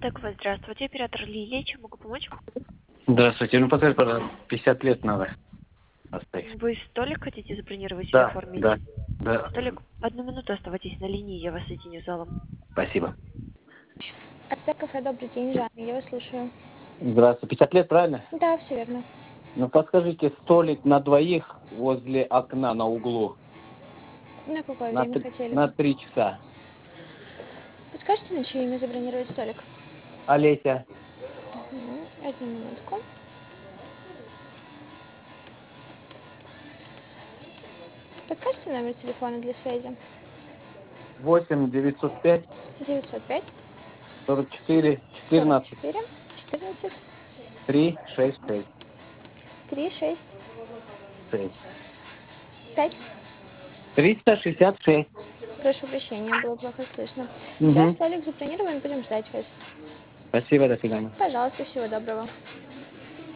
Так, здравствуйте, оператор Лилия, чем могу помочь? Здравствуйте. Ну, подскажите, пожалуйста, 50 лет надо оставить. Вы столик хотите забронировать или Да, оформить? да, да. Столик, 1 минуту оставайтесь на линии, я вас соединю с залом. Спасибо. Артек кафе, добрый день, Жанна, я вас слушаю. Здравствуйте. 50 лет, правильно? Да, все верно. Ну, подскажите, столик на двоих возле окна на углу На какое на, время хотели на бы? 3 часа. Подскажите, на чье имя забронировать столик? Олеся. Одну минутку. Подскажите номер телефона для связи? 8 905 905 44 14 44 14 3 6 6 3 6 6. 5. 366. Прошу прощения, было плохо слышно. Все, Угу. столик забронирован, будем ждать вас. Спасибо, до свидания. Пожалуйста, всего доброго.